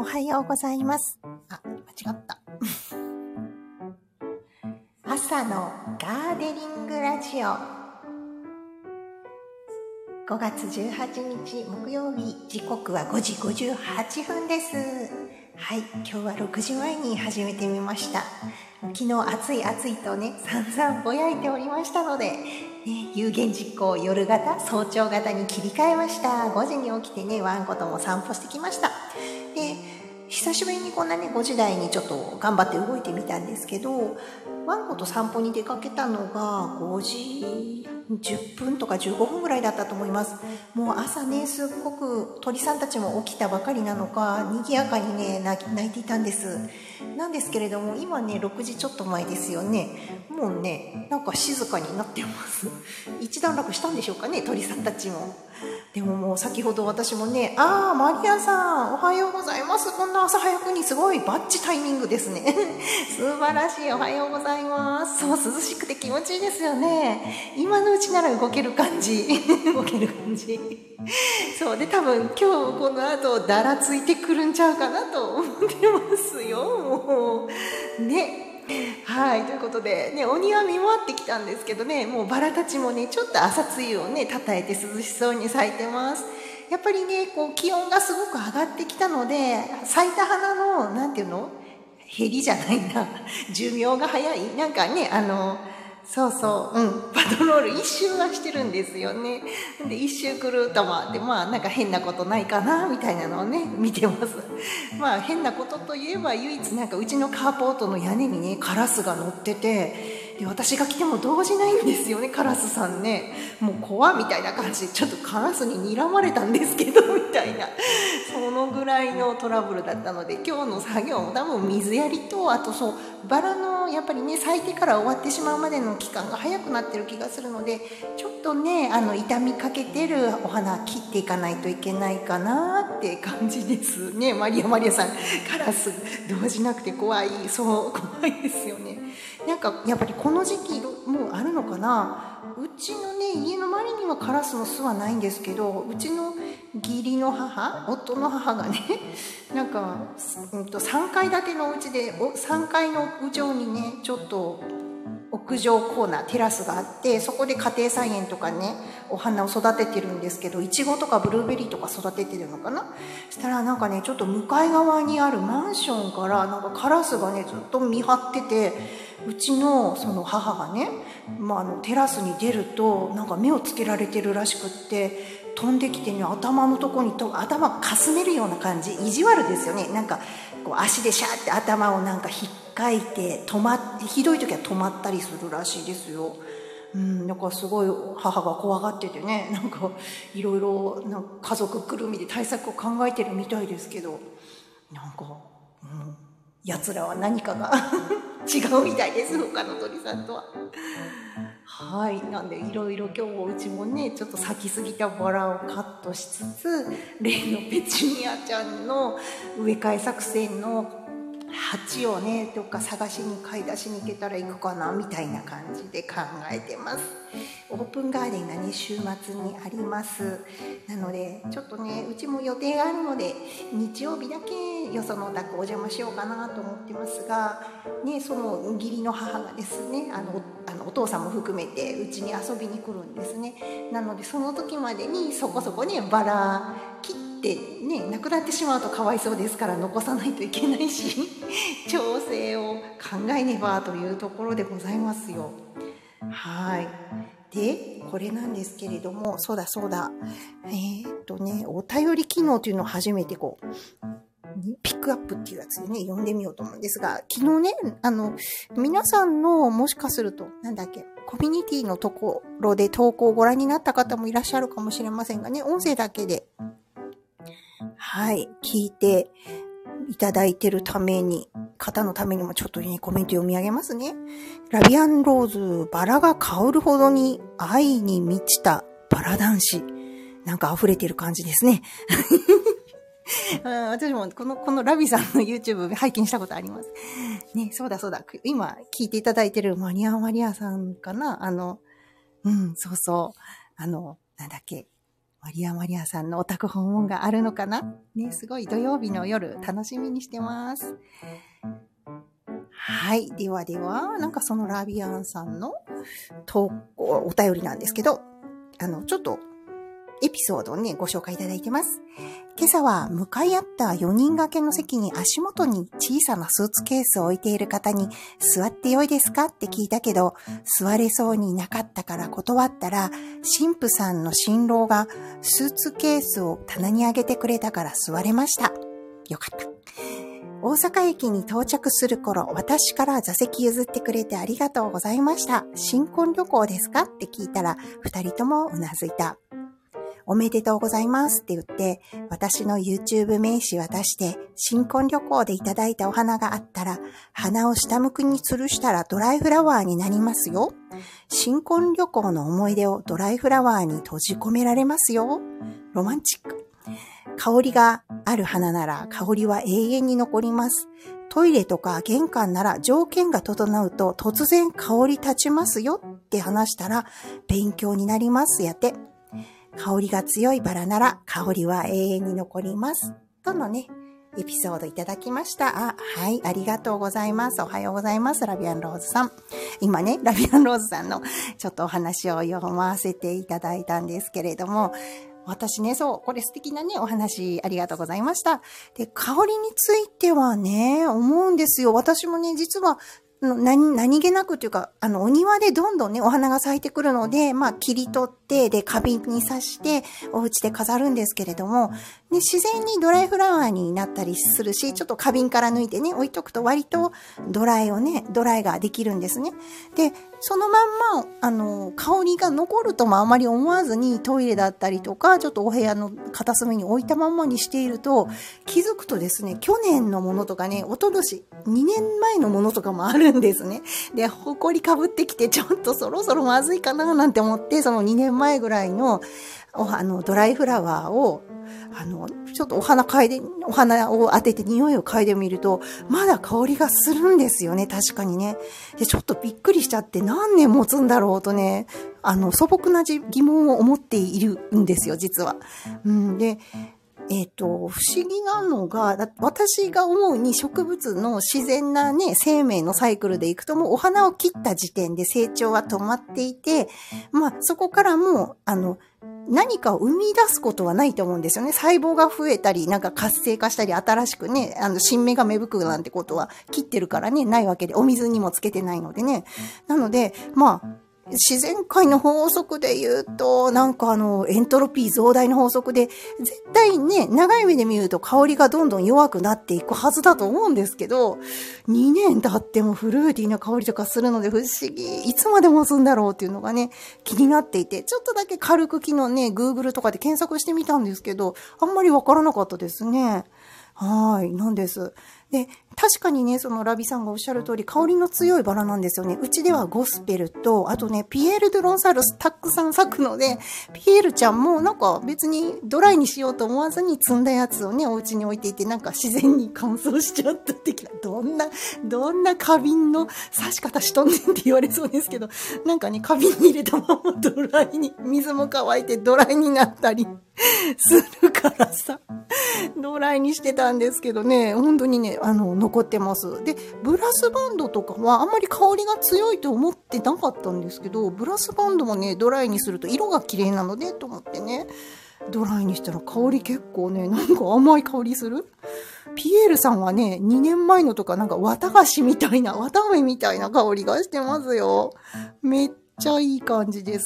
おはようございます。間違った。朝のガーデニングラジオ。5月18日木曜日、時刻は5時58分です。はい、今日は6時前に始めてみました。昨日暑いとね、散々ぼやいておりましたので、有言実行、夜型、早朝型に切り替えました。5時に起きてね、ワンコとも散歩してきました。で、久しぶりにこんなね、5時台にちょっと頑張って動いてみたんですけど、ワンコと散歩に出かけたのが5時10分とか15分ぐらいだったと思います。もう朝ね、すっごく鳥さんたちも起きたばかりなのか、賑やかにね、鳴いていたんです。なんですけれども、今ね、6時ちょっと前ですよね。もうね、なんか静かになってます。一段落したんでしょうかね、鳥さんたちも。でももう先ほど私もね、マリアさん、おはようございます。こんな朝早くにすごいバッチタイミングですね。素晴らしい、おはようございます。そう、涼しくて気持ちいいですよね。今のうちなら動ける感じ。動ける感じ。そうで、多分今日この後だらついてくるんちゃうかなと思ってますよ。もうね。はい、ということで、ね、お庭見回ってきたんですけどね、もうバラたちもね、ちょっと朝露をね、たたえて涼しそうに咲いてます。やっぱりね、こう気温がすごく上がってきたので、咲いた花の、なんていうの？減りじゃないな。寿命が早い。なんかね、そうそう、パトロール一周はしてるんですよね。で、一周くるっと回って、なんか変なことないかな、みたいなのをね、見てます。変なことといえば、唯一なんかうちのカーポートの屋根にね、カラスが乗ってて、で、私が来ても動じないんですよね、カラスさんね。もう怖みたいな感じで、ちょっとカラスに睨まれたんですけど、みたいな。そのぐらいのトラブルだったので、今日の作業も多分水やりと、あとそう、バラのやっぱりね、咲いてから終わってしまうまでの期間が早くなってる気がするので、ちょっとね、傷みかけてるお花切っていかないといけないかなって感じですね。マリアさん、カラス動じなくて怖い。そう、怖いですよね。なんかやっぱりこの時期もうあるのかな。うちのね、家の周りにはカラスの巣はないんですけど、うちの義理の母、夫の母がね、なんか、3階建てのお家で、3階の屋上にね、ちょっと屋上コーナー、テラスがあって、そこで家庭菜園とかね、お花を育ててるんですけど、イチゴとかブルーベリーとか育ててるのかな。そしたらなんかね、ちょっと向かい側にあるマンションからなんかカラスがね、ずっと見張ってて、うちのその母がね、テラスに出るとなんか目をつけられてるらしくって、飛んできてね、頭のとこに頭かすめるような感じ、意地悪ですよね。なんかこう足でシャーって頭をなんか引っかいて止まって、ひどい時は止まったりするらしいですよ。だからすごい母が怖がっててね、なんかいろいろ家族ぐるみで対策を考えてるみたいですけど、なんか、奴らは何かが違うみたいです、他の鳥さんとは。はい、なんでいろいろ今日うちもね、ちょっと咲きすぎたバラをカットしつつ、例のペチュニアちゃんの植え替え作戦の鉢をね、どっか探しに買い出しに行けたら行くかなみたいな感じで考えてます。オープンガーデンがね、週末にあります。なのでちょっとね、うちも予定があるので日曜日だけよそのお宅お邪魔しようかなと思ってますがね、その義理の母がですね、お父さんも含めてうちに遊びに来るんですね。なのでその時までにそこそこね、バラ切ってね、なくなってしまうとかわいそうですから残さないといけないし調整を考えねばというところでございますよ。はい。で、これなんですけれども、そうだ。お便り機能というのを初めてピックアップっていうやつでね、読んでみようと思うんですが、昨日ね、皆さんのもしかすると、コミュニティのところで投稿をご覧になった方もいらっしゃるかもしれませんがね、音声だけで、はい、聞いていただいてる方のためにもちょっとね、コメント読み上げますね。ラビアンローズ、バラが香るほどに愛に満ちたバラ男子。なんか溢れてる感じですね。私もこのラビさんの YouTube 拝見したことあります。ね、そうだ。今聞いていただいてるマリアさんかな。そう。なんだっけ。 マリアさんのお宅訪問があるのかなね、すごい土曜日の夜楽しみにしてます。はい。では、なんかそのラビアンさんの投稿、お便りなんですけど、ちょっとエピソードをね、ご紹介いただいてます。今朝は向かい合った4人掛けの席に足元に小さなスーツケースを置いている方に座ってよいですかって聞いたけど、座れそうになかったから断ったら、神父さんの新郎がスーツケースを棚に上げてくれたから座れました。よかった。大阪駅に到着する頃、私から座席譲ってくれてありがとうございました。新婚旅行ですかって聞いたら、2人ともうなずいた。おめでとうございますって言って、私の YouTube 名刺渡して、新婚旅行でいただいたお花があったら、花を下向きに吊るしたらドライフラワーになりますよ。新婚旅行の思い出をドライフラワーに閉じ込められますよ。ロマンチック。香りがある花なら香りは永遠に残ります。トイレとか玄関なら条件が整うと突然香り立ちますよって話したら勉強になりますやて。香りが強いバラなら香りは永遠に残ります。とのね、エピソードいただきました。はい、ありがとうございます。おはようございます。ラビアンローズさん。今ね、ラビアンローズさんのちょっとお話を読ませていただいたんですけれども、私ね、そう、これ素敵なね、お話ありがとうございました。で、香りについてはね、思うんですよ。私もね、実は、何気なくというか、お庭でどんどんね、お花が咲いてくるので、切り取って、で、花瓶に刺して、お家で飾るんですけれども、ね、自然にドライフラワーになったりするし、ちょっと花瓶から抜いてね、置いとくと割とドライができるんですね。で、そのまんま、香りが残るともあまり思わずにトイレだったりとか、ちょっとお部屋の片隅に置いたまんまにしていると、気づくとですね、去年のものとかね、一昨年、2年前のものとかもあるんですね。で、ほこりかぶってきて、ちょっとそろそろまずいかななんて思って、その2年前ぐらいの、ドライフラワーを、ちょっとお花を当てて匂いを嗅いでみると、まだ香りがするんですよね、確かにね。で、ちょっとびっくりしちゃって何年持つんだろうとね、素朴な疑問を思っているんですよ、実は。で、不思議なのが、私が思うに植物の自然なね、生命のサイクルでいくともうお花を切った時点で成長は止まっていて、そこからもう、何かを生み出すことはないと思うんですよね。細胞が増えたり、なんか活性化したり、新しくね、新芽が芽吹くなんてことは切ってるからね、ないわけで、お水にもつけてないのでね。なので、自然界の法則で言うと、なんかエントロピー増大の法則で、絶対ね、長い目で見ると香りがどんどん弱くなっていくはずだと思うんですけど、2年経ってもフルーティーな香りとかするので不思議、いつまで持つんだろうっていうのがね、気になっていて、ちょっとだけ軽く昨日ね、Google とかで検索してみたんですけど、あんまりわからなかったですね。なんです。で、確かにね、そのラビさんがおっしゃる通り、香りの強いバラなんですよね。うちではゴスペルと、あとね、ピエール・ドゥ・ロンサルスたくさん咲くので、ピエールちゃんもなんか別にドライにしようと思わずに摘んだやつをね、お家に置いていて、なんか自然に乾燥しちゃった的な、どんな花瓶の刺し方しとんねんって言われそうですけど、なんかね、花瓶に入れたままドライに、水も乾いてドライになったりするからさ、ドライにしてたんですけどね、本当にね、残ってます。で、ブラスバンドとかはあんまり香りが強いと思ってなかったんですけど、ブラスバンドもね、ドライにすると色が綺麗なのでと思ってね、ドライにしたら香り結構ね、なんか甘い香りする。ピエールさんはね、2年前のとかなんか綿菓子みたいな、綿飴みたいな香りがしてますよ。めっちゃいい感じです。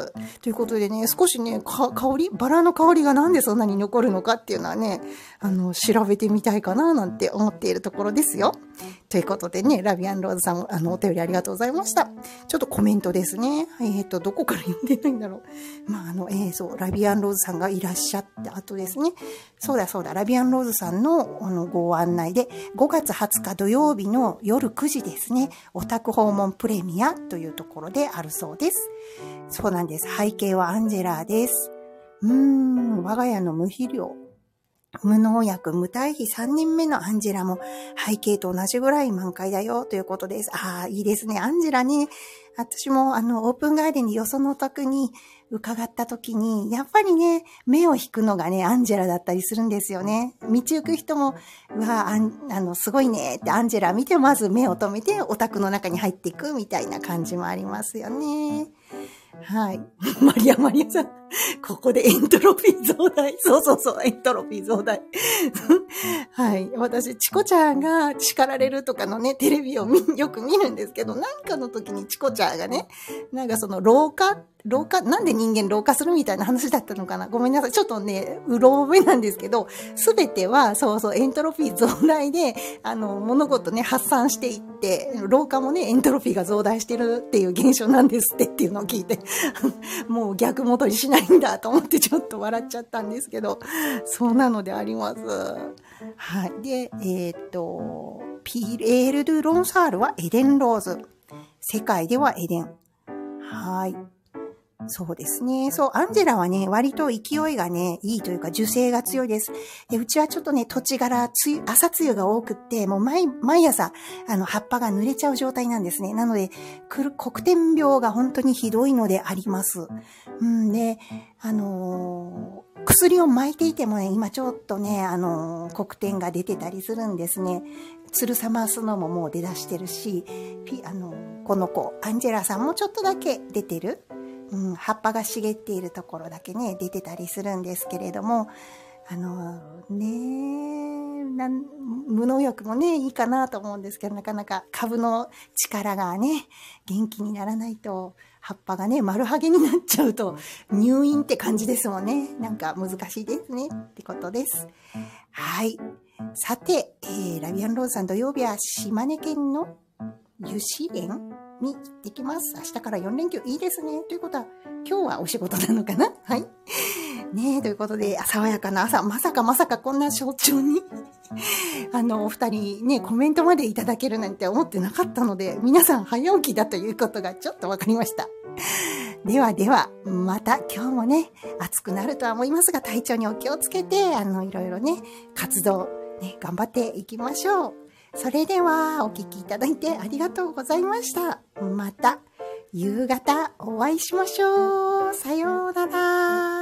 ということでね、少しね、バラの香りがなんでそんなに残るのかっていうのはね、調べてみたいかななんて思っているところですよ。ということでね、ラビアンローズさん、お便りありがとうございました。ちょっとコメントですね。どこから読んでないんだろう。そう、ラビアンローズさんがいらっしゃった後ですね。そうだ、ラビアンローズさんの、ご案内で、5月20日土曜日の夜9時ですね、お宅訪問プレミアというところであるそうです。そうなんです。背景はアンジェラです。我が家の無肥料。無農薬、無堆肥3年目のアンジェラも背景と同じぐらい満開だよということです。いいですね。アンジェラね。私もオープンガーデンによそのお宅に伺った時に、やっぱりね、目を引くのがね、アンジェラだったりするんですよね。道行く人も、すごいねってアンジェラ見て、まず目を止めて、オタクの中に入っていくみたいな感じもありますよね。はい。マリアさん。ここでエントロピー増大。そう、エントロピー増大。はい。私、チコちゃんが叱られるとかのね、テレビをよく見るんですけど、なんかの時にチコちゃんがね、なんかその老化、なんで人間老化するみたいな話だったのかな。ごめんなさい。ちょっとね、うろ覚えなんですけど、すべては、エントロピー増大で、物事ね、発散していって、老化もね、エントロピーが増大してるっていう現象なんですっていうのを聞いて、もう逆戻りしないんだと思ってちょっと笑っちゃったんですけど、そうなのであります。はい。で、ピエール・ドゥ・ロンサールはエデン・ローズ。世界ではエデン。はい。そうですね。アンジェラはね、割と勢いがね、いいというか、樹勢が強いです。で、うちはちょっとね、土地柄、朝露が多くって、もう毎朝、葉っぱが濡れちゃう状態なんですね。なので、黒点病が本当にひどいのであります。で、薬を巻いていてもね、今ちょっとね、黒点が出てたりするんですね。ツルサマースノももう出だしてるし、この子、アンジェラさんもちょっとだけ出てる。葉っぱが茂っているところだけね、出てたりするんですけれども、無農薬もね、いいかなと思うんですけど、なかなか株の力がね、元気にならないと、葉っぱがね、丸はげになっちゃうと、入院って感じですもんね。なんか難しいですね、ってことです。はい。さて、ラビアンローズさん土曜日は島根県の油脂園に行ってきます。明日から4連休いいですね。ということは、今日はお仕事なのかな？はい。ねえ、ということで、爽やかな朝、まさかこんな早朝に、お二人ね、コメントまでいただけるなんて思ってなかったので、皆さん早起きだということがちょっとわかりました。では、また今日もね、暑くなるとは思いますが、体調にお気をつけて、いろいろね、活動、ね、頑張っていきましょう。それでは、お聞きいただいてありがとうございました。また、夕方お会いしましょう。さようなら。